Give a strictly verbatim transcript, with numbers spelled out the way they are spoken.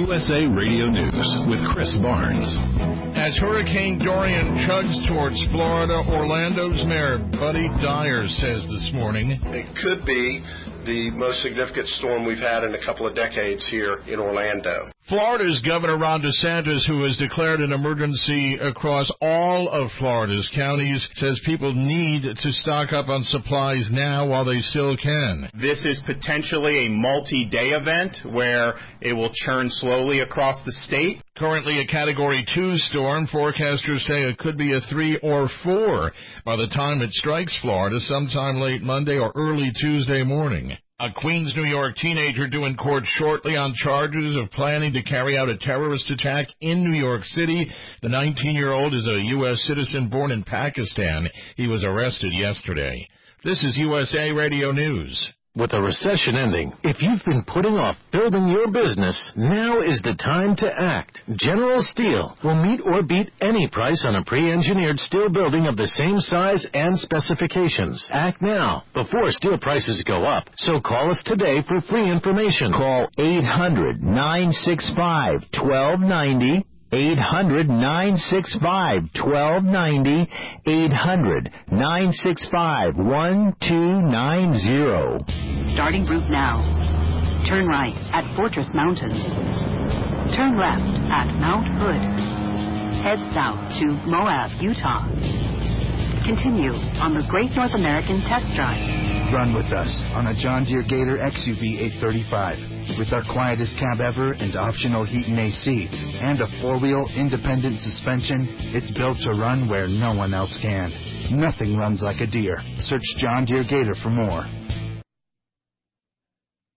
U S A Radio News with Chris Barnes. As Hurricane Dorian chugs towards Florida, Orlando's Mayor Buddy Dyer says this morning, it could be the most significant storm we've had in a couple of decades here in Orlando. Florida's Governor Ron DeSantis, who has declared an emergency across all of Florida's counties, says people need to stock up on supplies now while they still can. This is potentially a multi-day event where it will churn slowly across the state. Currently a Category two storm, forecasters say it could be a three or four by the time it strikes Florida sometime late Monday or early Tuesday morning. A Queens, New York teenager due in court shortly on charges of planning to carry out a terrorist attack in New York City. The nineteen-year-old is a U S citizen born in Pakistan. He was arrested yesterday. This is U S A Radio News. With a recession ending, if you've been putting off building your business, now is the time to act. General Steel will meet or beat any price on a pre-engineered steel building of the same size and specifications. Act now, before steel prices go up. So call us today for free information. Call eight hundred, nine six five, one two nine zero. eight hundred, nine six five, one two nine zero. eight hundred, nine six five, one two nine zero. Starting route now. Turn right at Fortress Mountain. Turn left at Mount Hood. Head south to Moab, Utah. Continue on the Great North American Test Drive. Run with us on a John Deere Gator X U V eight thirty-five. With our quietest cab ever and optional heat and A C, and a four-wheel independent suspension, it's built to run where no one else can. Nothing runs like a Deere. Search John Deere Gator for more.